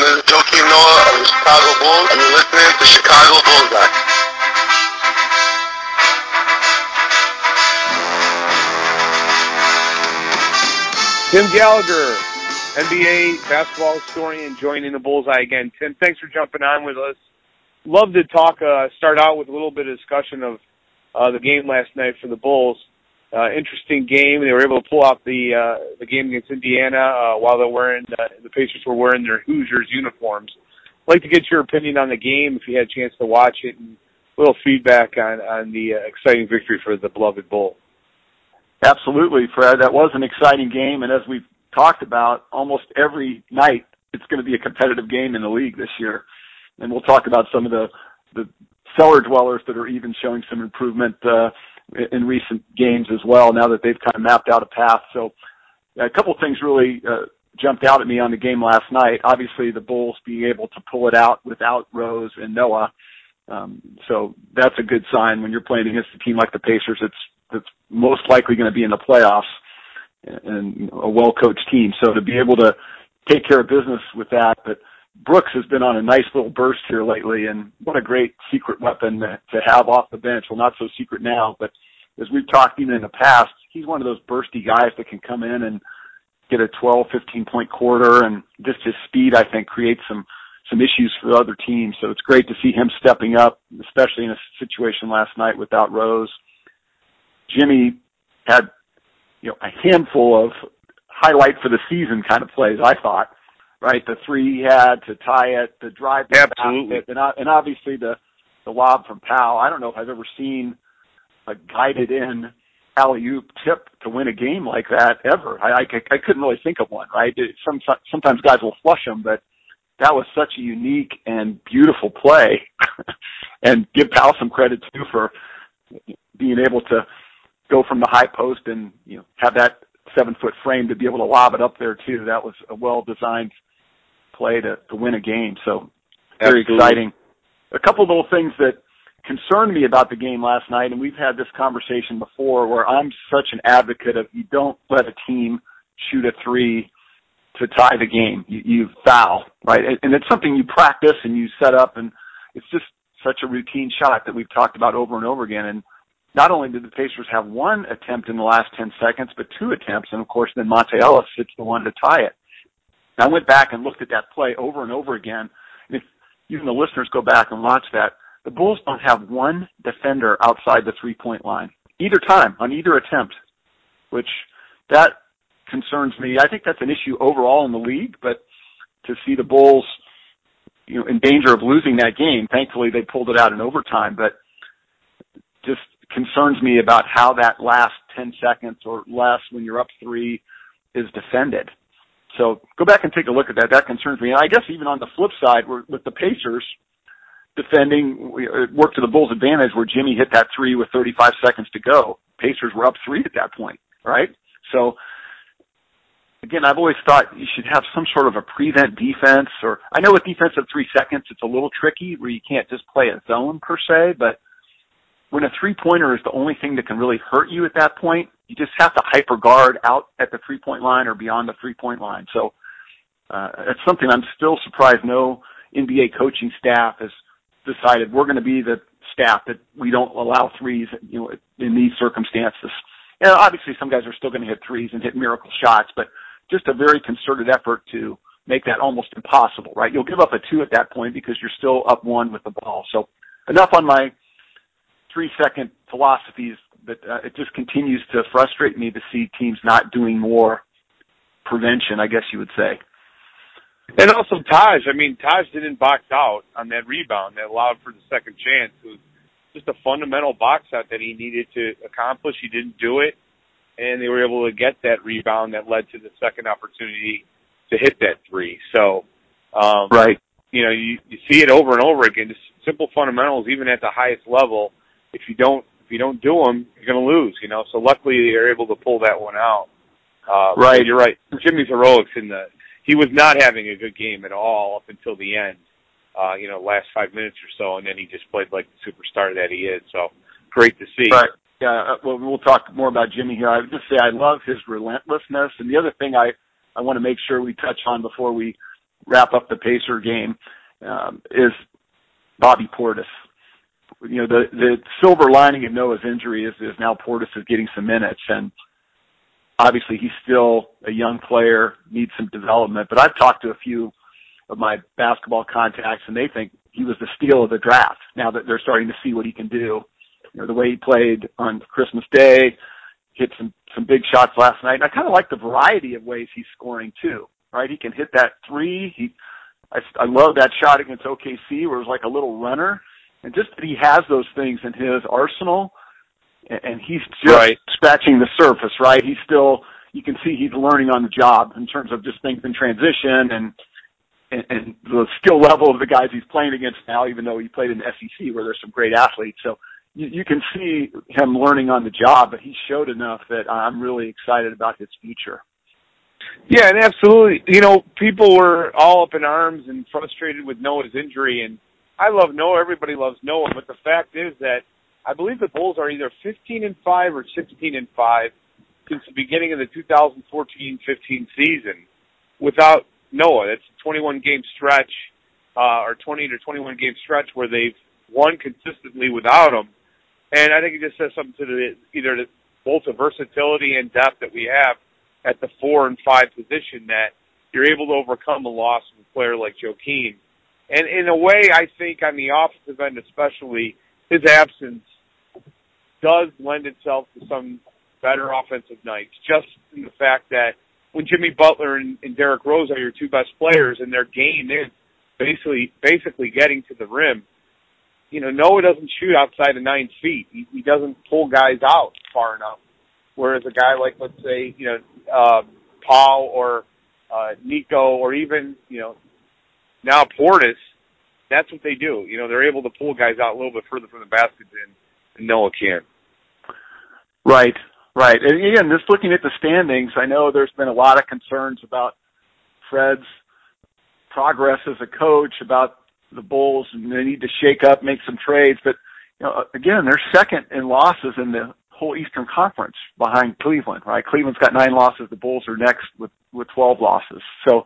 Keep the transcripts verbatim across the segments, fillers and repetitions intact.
is Joakim Noah of the Chicago Bulls, and you're listening to Chicago Bullseye. Tim Gallagher, N B A basketball historian, joining the Bullseye again. Tim, thanks for jumping on with us. Love to talk, uh, start out with a little bit of discussion of uh, the game last night for the Bulls. Uh, interesting game. They were able to pull out the uh, the game against Indiana uh, while they were wearing, uh, the Pacers were wearing their Hoosiers uniforms. I'd like to get your opinion on the game if you had a chance to watch it, and a little feedback on, on the uh, exciting victory for the beloved Bull. Absolutely, Fred. That was an exciting game, and as we've talked about, almost every night it's going to be a competitive game in the league this year. And we'll talk about some of the, the cellar dwellers that are even showing some improvement uh, in recent games as well, now that they've kind of mapped out a path. So a couple of things really uh, jumped out at me on the game last night. Obviously, the Bulls being able to pull it out without Rose and Noah. Um, so that's a good sign when you're playing against a team like the Pacers. It's that's most likely going to be in the playoffs and a well-coached team. So to be able to take care of business with that, but Brooks has been on a nice little burst here lately, and what a great secret weapon to have off the bench. Well, not so secret now, but as we've talked even in the past, he's one of those bursty guys that can come in and get a twelve, fifteen-point quarter, and just his speed, I think, creates some some issues for other teams. So it's great to see him stepping up, especially in a situation last night without Rose. Jimmy had, you know, a handful of highlight for the season kind of plays, I thought, right? The three he had to tie it, the drive to Absolutely. basket, and, and obviously the, the lob from Powell. I don't know if I've ever seen a guided in alley-oop tip to win a game like that ever. I, I, I couldn't really think of one, right? It, some, sometimes guys will flush them, but that was such a unique and beautiful play. And give Powell some credit, too, for being able to go from the high post and, you know, have that seven-foot frame to be able to lob it up there, too. That was a well-designed play to, to win a game. So very Absolutely. exciting. A couple of little things that concerned me about the game last night, and we've had this conversation before, where I'm such an advocate of you don't let a team shoot a three to tie the game. You, you foul, right? And it's something you practice and you set up, and it's just such a routine shot that we've talked about over and over again. And not only did the Pacers have one attempt in the last ten seconds, but two attempts, and of course then Monte Ellis hits the one to tie it. And I went back and looked at that play over and over again, and if even the listeners go back and watch that, the Bulls don't have one defender outside the three-point line, either time, on either attempt, which that concerns me. I think that's an issue overall in the league, but to see the Bulls, you know, in danger of losing that game, thankfully they pulled it out in overtime, but just concerns me about how that last ten seconds or less when you're up three is defended. So go back and take a look at that. That concerns me. And I guess even on the flip side, we're, with the Pacers defending, it worked to the Bulls' advantage where Jimmy hit that three with thirty-five seconds to go. Pacers were up three at that point, right? So again, I've always thought you should have some sort of a prevent defense, or I know with defense of three seconds, it's a little tricky where you can't just play a zone per se, but when a three-pointer is the only thing that can really hurt you at that point, you just have to hyper guard out at the three-point line or beyond the three-point line. So uh, it's something I'm still surprised no N B A coaching staff has decided we're going to be the staff that we don't allow threes, you know, in these circumstances. And obviously some guys are still going to hit threes and hit miracle shots, but just a very concerted effort to make that almost impossible, right? You'll give up a two at that point because you're still up one with the ball. So enough on my three-second philosophies, but uh, it just continues to frustrate me to see teams not doing more prevention, I guess you would say. And also Taj, I mean, Taj didn't box out on that rebound that allowed for the second chance. It was just a fundamental box out that he needed to accomplish. He didn't do it, and they were able to get that rebound that led to the second opportunity to hit that three. So, um, right. you know, you, you see it over and over again, just simple fundamentals, even at the highest level. If you don't, if you don't do them, you're going to lose, you know. So luckily they're able to pull that one out. Uh, right. You're right. Jimmy's heroics in the, he was not having a good game at all up until the end, uh, you know, last five minutes or so, and then he just played like the superstar that he is. So great to see. Right. Yeah. Well, we'll talk more about Jimmy here. I would just say I love his relentlessness. And the other thing I, I want to make sure we touch on before we wrap up the Pacer game um, is Bobby Portis. You know, the, the silver lining of Noah's injury is, is now Portis is getting some minutes, and obviously he's still a young player, needs some development, but I've talked to a few of my basketball contacts, and they think he was the steal of the draft now that they're starting to see what he can do. You know, the way he played on Christmas Day, hit some, some big shots last night. And I kind of like the variety of ways he's scoring too, right? He can hit that three. He, I, I love that shot against O K C where it was like a little runner. And just that he has those things in his arsenal, and, and he's just right. scratching the surface, right? He's still, you can see he's learning on the job in terms of just things in transition and, and, and the skill level of the guys he's playing against now, even though he played in the S E C where there's some great athletes. So you, you can see him learning on the job, but he showed enough that I'm really excited about his future. Yeah, and absolutely. You know, people were all up in arms and frustrated with Noah's injury, and I love Noah. Everybody loves Noah, but the fact is that I believe the Bulls are either fifteen and five or sixteen and five since the beginning of the two thousand fourteen fifteen season without Noah. That's a twenty-one game stretch, uh, or twenty to twenty-one game stretch where they've won consistently without him. And I think it just says something to the, either the, both the versatility and depth that we have at the four and five position that you're able to overcome a loss of a player like Joakim. And in a way, I think on the offensive end especially, his absence does lend itself to some better offensive nights, just in the fact that when Jimmy Butler and, and Derrick Rose are your two best players and their game is basically basically getting to the rim, you know, Noah doesn't shoot outside of nine feet. He, he doesn't pull guys out far enough. Whereas a guy like, let's say, you know, uh, Paul or uh, Nico or even, you know, now Portis, that's what they do. You know, they're able to pull guys out a little bit further from the basket than, than Noah can. Right, right. And again, just looking at the standings, I know there's been a lot of concerns about Fred's progress as a coach, about the Bulls, and they need to shake up, make some trades. But, you know, again, they're second in losses in the whole Eastern Conference behind Cleveland, right? Cleveland's got nine losses. The Bulls are next with, with twelve losses. So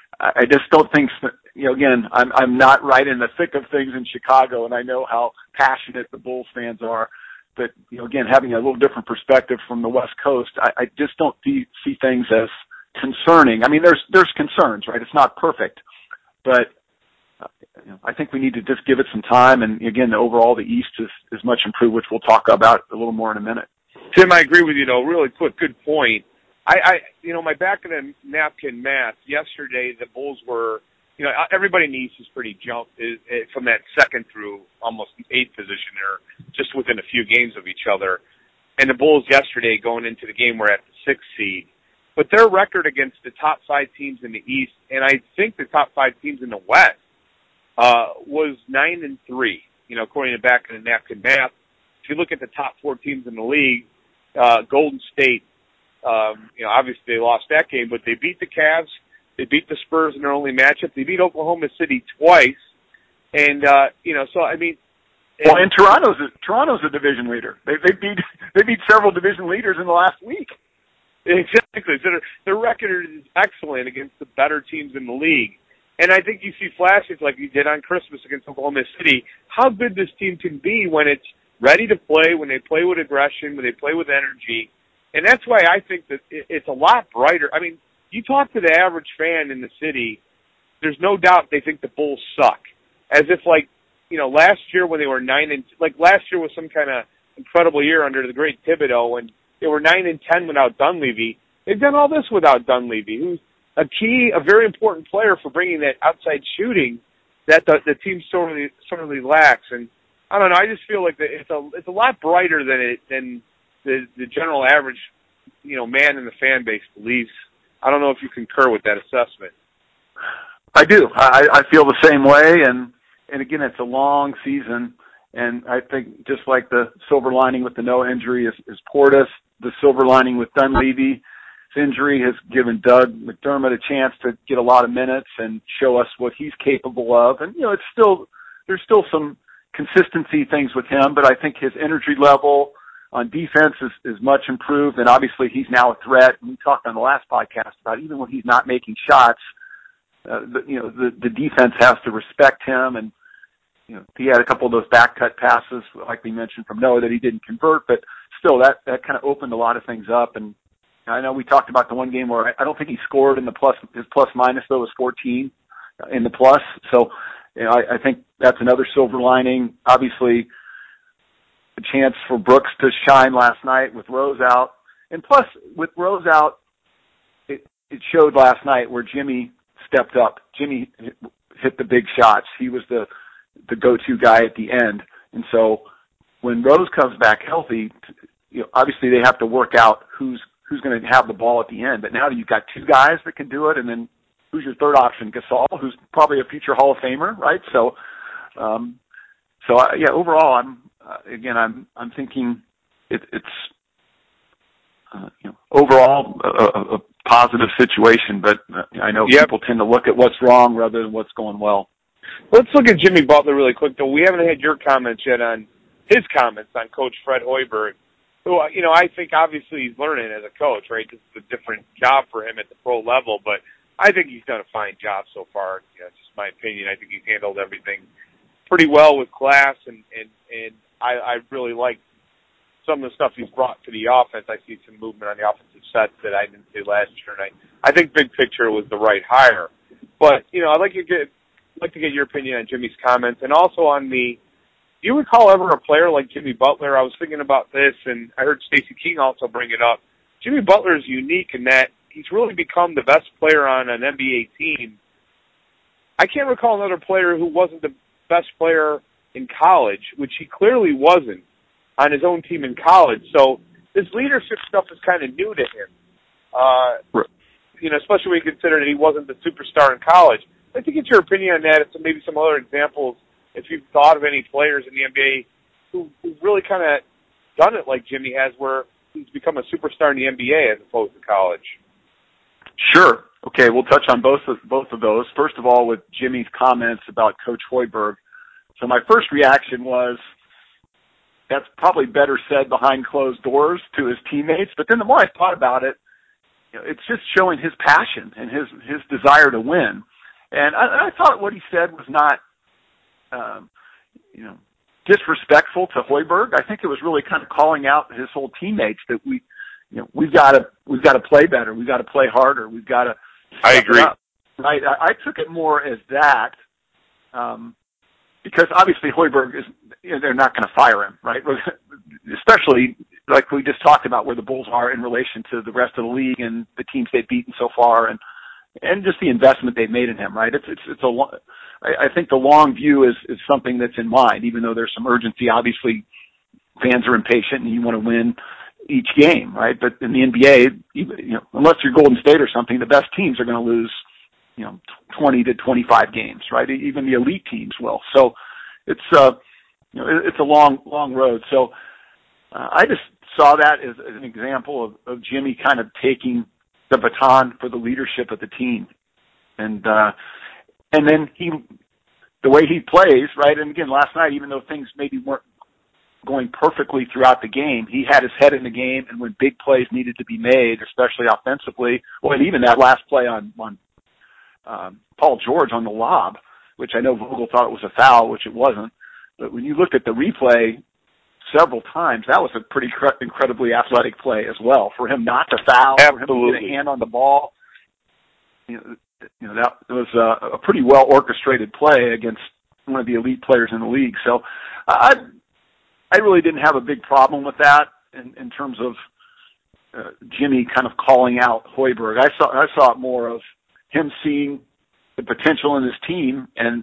I just don't think, you know, again, I'm, I'm not right in the thick of things in Chicago, and I know how passionate the Bulls fans are. But, you know, again, having a little different perspective from the West Coast, I, I just don't see, see things as concerning. I mean, there's, there's concerns, right? It's not perfect, but uh, you know, I think we need to just give it some time. And again, overall, the East is, is much improved, which we'll talk about a little more in a minute. Tim, I agree with you, though. Really quick, good point. I, I, you know, my back of the napkin math yesterday, the Bulls were, you know, everybody in the East is pretty jumped is, is from that second through almost eighth position. They're just within a few games of each other. And the Bulls yesterday going into the game were at the sixth seed. But their record against the top five teams in the East, and I think the top five teams in the West, uh, was nine and three, you know, according to back of the napkin math. If you look at the top four teams in the league, uh, Golden State, Um, you know, obviously they lost that game, but they beat the Cavs. They beat the Spurs in their only matchup. They beat Oklahoma City twice. And, uh, you know, so, I mean. Well, and Toronto's a, Toronto's a division leader. They, they beat, they beat several division leaders in the last week. Exactly. So their, their record is excellent against the better teams in the league. And I think you see flashes like you did on Christmas against Oklahoma City, how good this team can be when it's ready to play, when they play with aggression, when they play with energy. And that's why I think that it's a lot brighter. I mean, you talk to the average fan in the city, there's no doubt they think the Bulls suck. As if, like, you know, last year when they were nine and like last year was some kind of incredible year under the great Thibodeau, when they were nine and ten without Dunleavy. They've done all this without Dunleavy, who's a key, a very important player for bringing that outside shooting that the, the team sorely sorely lacks. And I don't know, I just feel like the, it's a it's a lot brighter than it than. The, the general average, you know, man in the fan base believes. I don't know if you concur with that assessment. I do. I, I feel the same way, and and again, it's a long season, and I think just like the silver lining with the Noah injury is, is Portis, the silver lining with Dunleavy's injury has given Doug McDermott a chance to get a lot of minutes and show us what he's capable of. And you know, it's still there's still some consistency things with him, but I think his energy level on defense is, is much improved, and obviously he's now a threat. We talked on the last podcast about even when he's not making shots, uh, the, you know, the, the defense has to respect him. And, you know, he had a couple of those back cut passes, like we mentioned, from Noah that he didn't convert, but still that, that kind of opened a lot of things up. And I know we talked about the one game where I, I don't think he scored in the plus, his plus minus though was fourteen in the plus. So, you know, I, I think that's another silver lining. Obviously, a chance for Brooks to shine last night with Rose out. And plus, with Rose out, it, it showed last night where Jimmy stepped up. Jimmy hit, hit the big shots. He was the, the go-to guy at the end. And so when Rose comes back healthy, you know, obviously they have to work out who's who's going to have the ball at the end. But now you've got two guys that can do it, and then who's your third option? Gasol, who's probably a future Hall of Famer, right? So, um, so I, yeah, overall, I'm uh, again, I'm I'm thinking it, it's uh, you know, overall a, a, a positive situation. But uh, I know yep. people tend to look at what's wrong rather than what's going well. Let's look at Jimmy Butler really quick, though. We haven't had your comments yet on his comments on Coach Fred Hoiberg, who, you know, I think obviously he's learning as a coach, right? This is a different job for him at the pro level, but I think he's done a fine job so far. You know, it's just my opinion. I think he's handled everything pretty well with class, and, and, and I, I really like some of the stuff he's brought to the offense. I see some movement on the offensive sets that I didn't see last year, and I, I think big picture was the right hire. But, you know, I'd like to get, like to get your opinion on Jimmy's comments, and also on the, do you recall ever a player like Jimmy Butler? I was thinking about this, and I heard Stacey King also bring it up. Jimmy Butler is unique in that he's really become the best player on an N B A team. I can't recall another player who wasn't the best player in college, which he clearly wasn't on his own team in college. So this leadership stuff is kind of new to him, uh, right. you know, especially when you consider that he wasn't the superstar in college. I'd like to get your opinion on that, and maybe some other examples, if you've thought of any players in the N B A who, who've really kind of done it like Jimmy has, where he's become a superstar in the N B A as opposed to college. Sure. Okay, we'll touch on both of, both of those. First of all, with Jimmy's comments about Coach Hoiberg. So my first reaction was, that's probably better said behind closed doors to his teammates. But then the more I thought about it, you know, it's just showing his passion and his, his desire to win. And I, I thought what he said was not, um, you know, disrespectful to Hoiberg. I think it was really kind of calling out his whole teammates that we, you know, we've got to, we've got to play better. We've got to play harder. We've got to. I agree. Up, right. I, I took it more as that, um, because obviously Hoiberg is, you know, they're not going to fire him, right? Especially like we just talked about where the Bulls are in relation to the rest of the league and the teams they've beaten so far, and and just the investment they've made in him, right? It's it's it's a I, I think the long view is is something that's in mind, even though there's some urgency. Obviously, fans are impatient and you want to win each game, right? But in the N B A, even, you know, unless you're Golden State or something, the best teams are going to lose, you know, twenty to twenty-five games, right? Even the elite teams will. So it's uh, you know, it's a long long road. So uh, I just saw that as, as an example of, of Jimmy kind of taking the baton for the leadership of the team. And, uh, and then he, the way he plays, right. And again, last night, even though things maybe weren't going perfectly throughout the game, he had his head in the game. And when big plays needed to be made, especially offensively, well, and even that last play on, on, um, Paul George on the lob, which I know Vogel thought it was a foul, which it wasn't. But when you looked at the replay several times, that was a pretty cre- incredibly athletic play as well. For him not to foul, Absolutely. for him to get a hand on the ball, you know, you know that was a, a pretty well orchestrated play against one of the elite players in the league. So I, I really didn't have a big problem with that in, in terms of uh, Jimmy kind of calling out Hoiberg. I saw I saw it more of him seeing the potential in his team and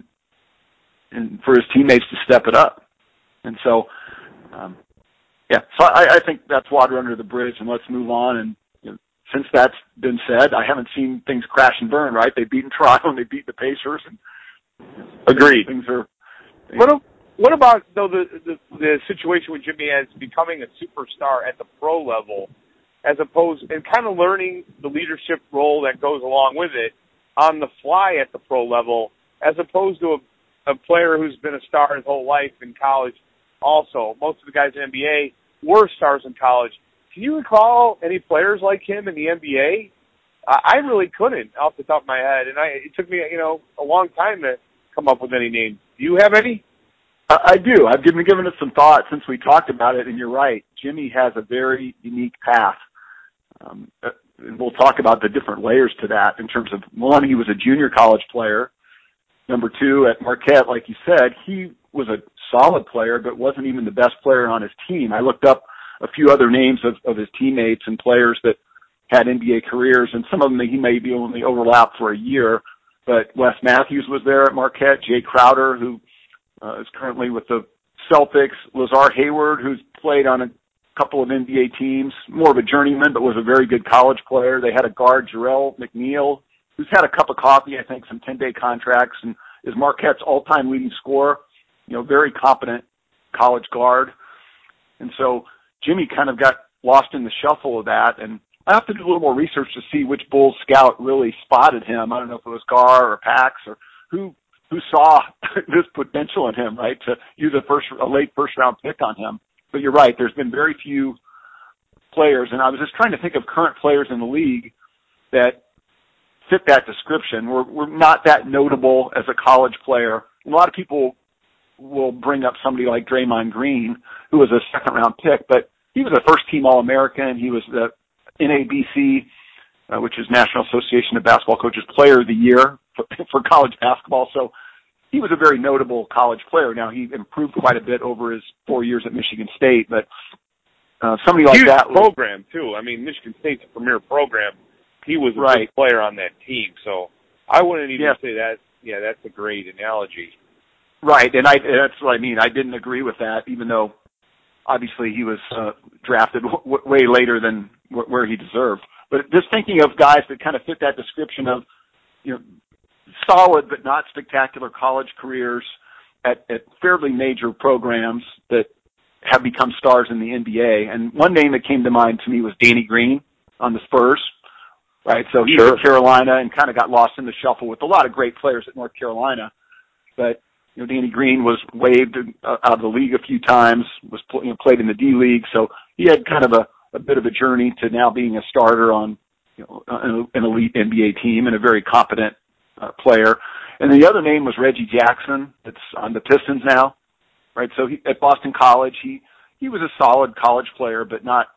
and for his teammates to step it up. And so. Um, yeah, so I, I think that's water under the bridge, and let's move on. And you know, since that's been said, I haven't seen things crash and burn. Right? They've beaten Toronto and they beat the Pacers. And, you know, agreed. Things are. You know. What What about though the, the the situation with Jimmy as becoming a superstar at the pro level, as opposed and kind of learning the leadership role that goes along with it on the fly at the pro level, as opposed to a, a player who's been a star his whole life in college. Also, most of the guys in the N B A were stars in college. Can you recall any players like him in the N B A I, I really couldn't off the top of my head, and I it took me you know a long time to come up with any names. Do you have any? I, I do. I've given given it some thought since we talked about it, and you're right. Jimmy has a very unique path. Um, and we'll talk about the different layers to that in terms of, one, he was a junior college player. Number two, at Marquette, like you said, he was a solid player, but wasn't even the best player on his team. I looked up a few other names of, of his teammates and players that had N B A careers, and some of them he may be only overlapped for a year. But Wes Matthews was there at Marquette, Jay Crowder, who uh, is currently with the Celtics, Lazar Hayward, who's played on a couple of N B A teams, more of a journeyman, but was a very good college player. They had a guard, Jarrell McNeil, who's had a cup of coffee, I think, some ten-day contracts, and is Marquette's all-time leading scorer, you know, very competent college guard. And so Jimmy kind of got lost in the shuffle of that, and I have to do a little more research to see which Bulls scout really spotted him. I don't know if it was Gar or Pax or who who saw this potential in him, right, to use a first a late first-round pick on him. But you're right, there's been very few players, and I was just trying to think of current players in the league that fit that description. We're, we're not that notable as a college player. A lot of people will bring up somebody like Draymond Green, who was a second-round pick, but he was a first-team All-American. He was the N A B C, uh, which is National Association of Basketball Coaches, Player of the Year for, for college basketball. So he was a very notable college player. Now, he improved quite a bit over his four years at Michigan State, but uh, somebody like Huge that was, program, too. I mean, Michigan State's a premier program. He was a right. good player on that team, so I wouldn't even yes. say that. Yeah, that's a great analogy. Right, and I, that's what I mean. I didn't agree with that, even though obviously he was uh, drafted w- way later than w- where he deserved. But just thinking of guys that kind of fit that description of, you know, solid but not spectacular college careers at, at fairly major programs that have become stars in the N B A. And one name that came to mind to me was Danny Green on the Spurs. Right, so he's Sure. at Carolina and kind of got lost in the shuffle with a lot of great players at North Carolina. But, you know, Danny Green was waived uh, out of the league a few times, was you know, played in the D League, so he had kind of a, a bit of a journey to now being a starter on, you know, an, an elite N B A team and a very competent uh, player. And the other name was Reggie Jackson. It's on the Pistons now, right? So he, at Boston College, he he was a solid college player, but not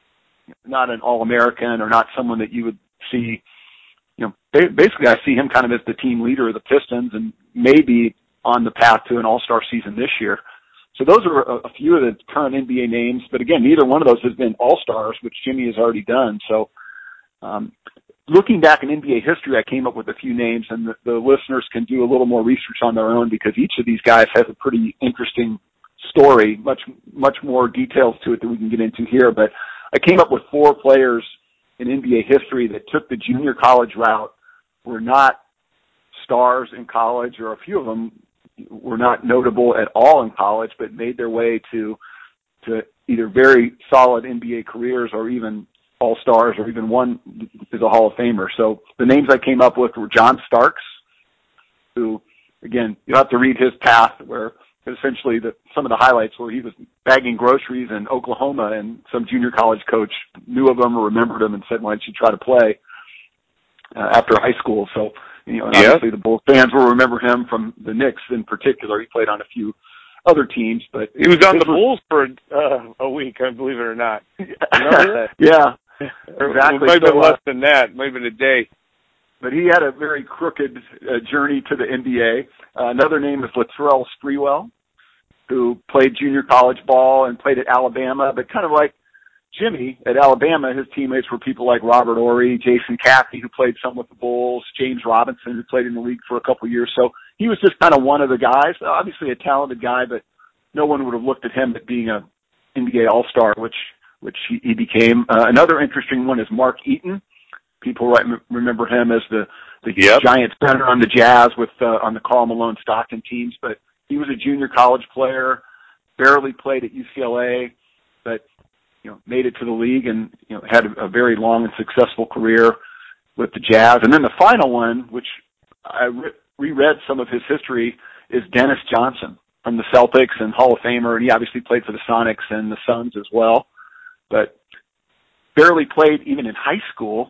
not an All-American or not someone that you would see, you know, basically I see him kind of as the team leader of the Pistons and maybe on the path to an all-star season this year. So those are a, a few of the current N B A names, but again, neither one of those has been all-stars, which Jimmy has already done. So um, looking back in N B A history, I came up with a few names, and the, the listeners can do a little more research on their own because each of these guys has a pretty interesting story, much, much more details to it than we can get into here. But I came up with four players in N B A history that took the junior college route, were not stars in college, or a few of them were not notable at all in college, but made their way to to either very solid N B A careers or even all-stars, or even one is a Hall of Famer. So the names I came up with were John Starks, who, again, you'll have to read his path, where essentially the, some of the highlights where he was bagging groceries in Oklahoma, and some junior college coach knew of him or remembered him and said, why don't you try to play uh, after high school? So, you know, and yeah. obviously the Bulls fans will remember him from the Knicks in particular. He played on a few other teams, but he was on the was, Bulls for uh, a week, I believe it or not. Remember that? Yeah, It exactly. might have been so, less uh, than that. It might have been a day. But he had a very crooked uh, journey to the N B A. Uh, another name is Latrell Sprewell, who played junior college ball and played at Alabama, but kind of like Jimmy at Alabama, his teammates were people like Robert Horry, Jason Caffey, who played some with the Bulls, James Robinson, who played in the league for a couple of years. So he was just kind of one of the guys, obviously a talented guy, but no one would have looked at him as being a N B A All-Star, which which he, he became. Uh, another interesting one is Mark Eaton. People right, remember him as the, the yep. giant center on the Jazz with uh, on the Karl Malone Stockton teams, but he was a junior college player, barely played at U C L A, but you know made it to the league and you know had a, a very long and successful career with the Jazz. And then the final one, which I re- reread some of his history, is Dennis Johnson from the Celtics and Hall of Famer, and he obviously played for the Sonics and the Suns as well, but barely played even in high school.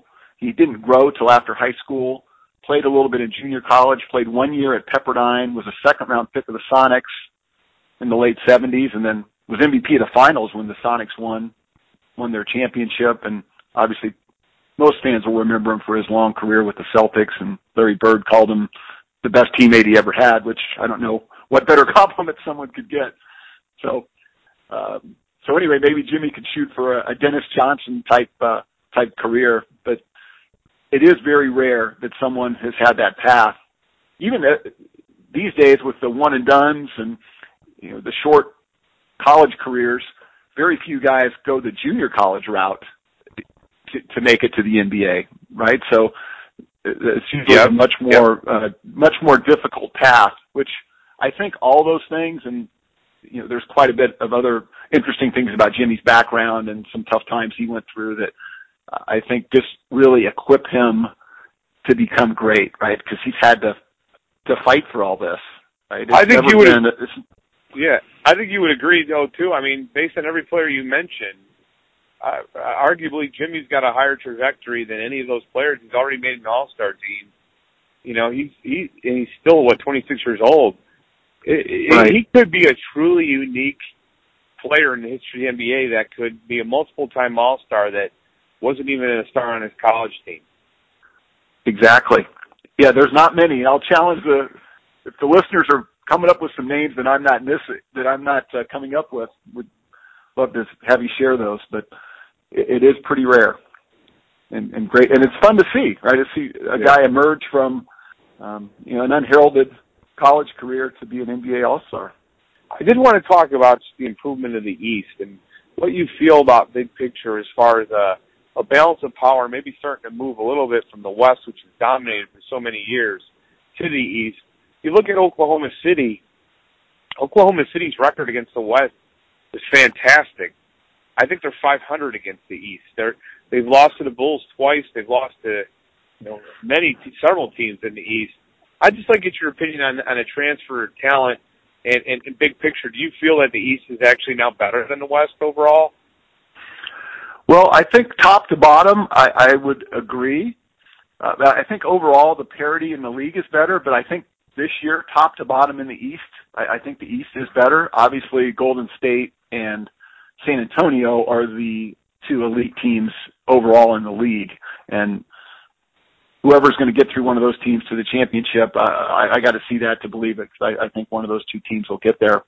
he didn't grow till after high school, played a little bit in junior college, played one year at Pepperdine, was a second-round pick of the Sonics in the late seventies, and then was M V P of the finals when the Sonics won won their championship. And obviously, most fans will remember him for his long career with the Celtics, and Larry Bird called him the best teammate he ever had, which I don't know what better compliment someone could get. So, um, so anyway, maybe Jimmy could shoot for a, a Dennis Johnson type uh, type career, but it is very rare that someone has had that path. Even these days with the one and dones and, you know, the short college careers, very few guys go the junior college route to, to make it to the N B A, right? So it's usually yep. a much more, yep. uh, much more difficult path, which I think all those things, and, you know, there's quite a bit of other interesting things about Jimmy's background and some tough times he went through that I think just really equip him to become great, right? Because he's had to to fight for all this. Right? It's I think you would. Been, yeah, I think you would agree, though, too. I mean, based on every player you mentioned, uh, arguably Jimmy's got a higher trajectory than any of those players. He's already made an All-Star team. You know, he's he and he's still what twenty-six years old. It, right. it, he could be a truly unique player in the history of the N B A that could be a multiple-time All-Star that wasn't even a star on his college team. Exactly. Yeah, there's not many. I'll challenge the if the listeners are coming up with some names that I'm not missing, that I'm not uh, coming up with. Would love to have you share those, but it, it is pretty rare and, and great, and it's fun to see, right? To see a yeah. guy emerge from um, you know an unheralded college career to be an N B A All-Star. I did want to talk about the improvement of the East and what you feel about big picture as far as a. a balance of power, maybe starting to move a little bit from the West, which has dominated for so many years, to the East. You look at Oklahoma City, Oklahoma City's record against the West is fantastic. I think they're five hundred against the East. They're, they've lost to the Bulls twice. They've lost to you know many, several teams in the East. I'd just like to get your opinion on, on a transfer of talent and, and, and big picture. Do you feel that the East is actually now better than the West overall? Well, I think top to bottom, I, I would agree. Uh, I think overall the parity in the league is better, but I think this year, top to bottom in the East, I, I think the East is better. Obviously, Golden State and San Antonio are the two elite teams overall in the league, and whoever's going to get through one of those teams to the championship, uh, I, I got to see that to believe it, because I, I think one of those two teams will get there.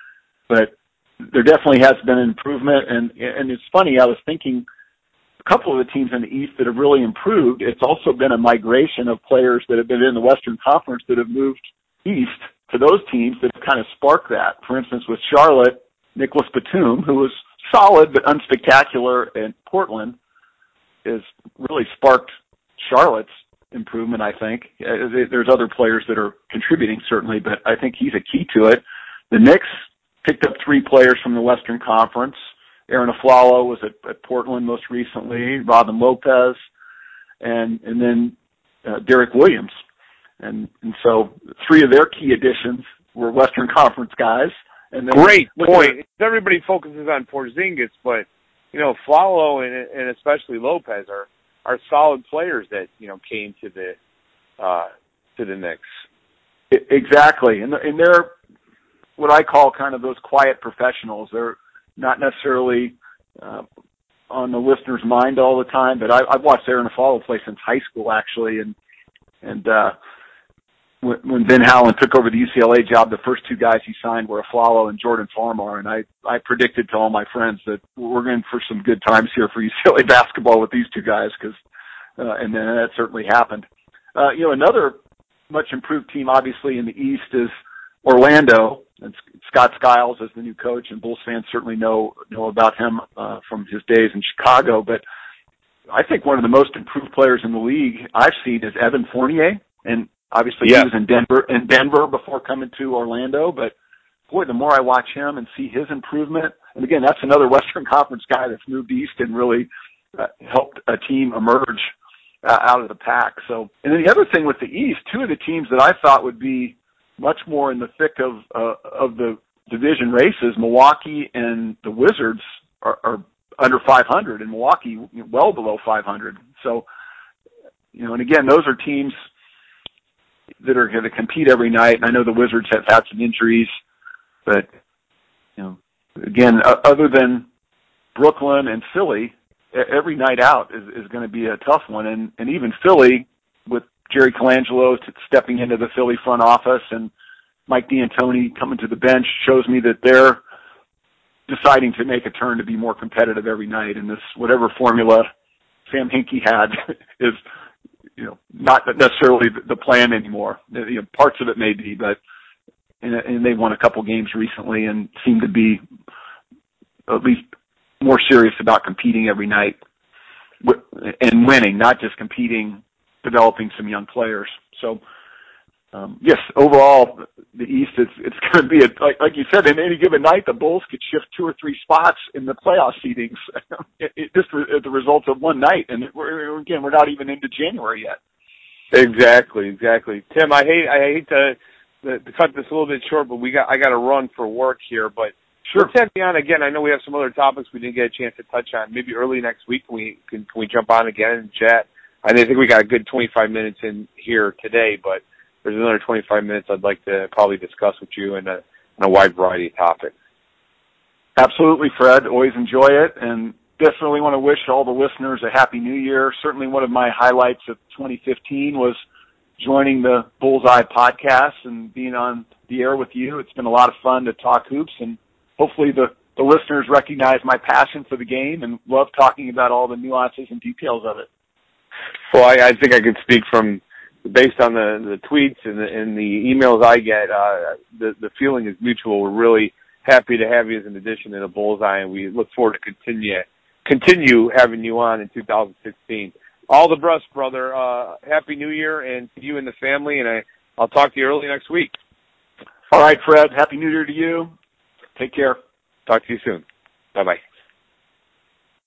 But there definitely has been an improvement, and and it's funny, I was thinking a couple of the teams in the East that have really improved, it's also been a migration of players that have been in the Western Conference that have moved east to those teams that have kind of sparked that. For instance, with Charlotte, Nicholas Batum, who was solid but unspectacular in Portland, has really sparked Charlotte's improvement, I think. There's other players that are contributing, certainly, but I think he's a key to it. The Knicks picked up three players from the Western Conference. Aaron Aflalo was at, at Portland most recently, Robin Lopez, and and then uh, Derek Williams. And, and so three of their key additions were Western Conference guys. And then Great point. At, Everybody focuses on Porzingis, but, you know, Aflalo and, and especially Lopez are, are solid players that, you know, came to the uh, to the Knicks. Exactly. And, and they're what I call kind of those quiet professionals. They're not necessarily uh, on the listener's mind all the time, but I, I've watched Aaron Aflalo play since high school, actually, and and uh, when, when Ben Howland took over the U C L A job, the first two guys he signed were Aflalo and Jordan Farmar, and I, I predicted to all my friends that we're in for some good times here for U C L A basketball with these two guys, because uh, and then that certainly happened. Uh, you know, another much improved team, obviously, in the East is Orlando, and Scott Skiles is the new coach, and Bulls fans certainly know know about him uh, from his days in Chicago. But I think one of the most improved players in the league I've seen is Evan Fournier, and obviously yeah. he was in Denver in Denver before coming to Orlando. But boy, the more I watch him and see his improvement, and again, that's another Western Conference guy that's moved east and really uh, helped a team emerge uh, out of the pack. So, and then the other thing with the East, two of the teams that I thought would be much more in the thick of uh, of the division races, Milwaukee and the Wizards are, are under five hundred, and Milwaukee well below five hundred. So you know, and again, those are teams that are going to compete every night. And I know the Wizards have had some injuries, but, you know, again, uh, other than Brooklyn and Philly, every night out is, is going to be a tough one. And, and even Philly, with Jerry Colangelo stepping into the Philly front office and Mike D'Antoni coming to the bench, shows me that they're deciding to make a turn to be more competitive every night. And this, whatever formula Sam Hinkie had is, you know, not necessarily the plan anymore. You know, parts of it may be, but, and, and they won a couple games recently and seem to be at least more serious about competing every night and winning, not just competing, developing some young players. So, um, yes, overall, the East, it's, it's going to be, a, like, like you said, in any given night, the Bulls could shift two or three spots in the playoff seedings it, it, just as the result of one night. And we're, again, we're not even into January yet. Exactly, exactly. Tim, I hate, I hate to, to, to cut this a little bit short, but we got, I got to run for work here, but sure. Let's have you on again. I know we have some other topics we didn't get a chance to touch on. Maybe early next week, can we, can, can we jump on again and chat? I think we got a good twenty-five minutes in here today, but there's another twenty-five minutes I'd like to probably discuss with you and a, and a wide variety of topics. Absolutely, Fred. Always enjoy it, and definitely want to wish all the listeners a happy new year. Certainly one of my highlights of twenty fifteen was joining the Bullseye podcast and being on the air with you. It's been a lot of fun to talk hoops, and hopefully the, the listeners recognize my passion for the game and love talking about all the nuances and details of it. Well, I, I think I could speak from, based on the, the tweets and the, and the emails I get, uh, the, the feeling is mutual. We're really happy to have you as an addition to the Bullseye, and we look forward to continue, continue having you on in two thousand sixteen. All the best, brother. Uh, Happy New Year, and to you and the family, and I, I'll talk to you early next week. All right, Fred. Happy New Year to you. Take care. Talk to you soon. Bye-bye.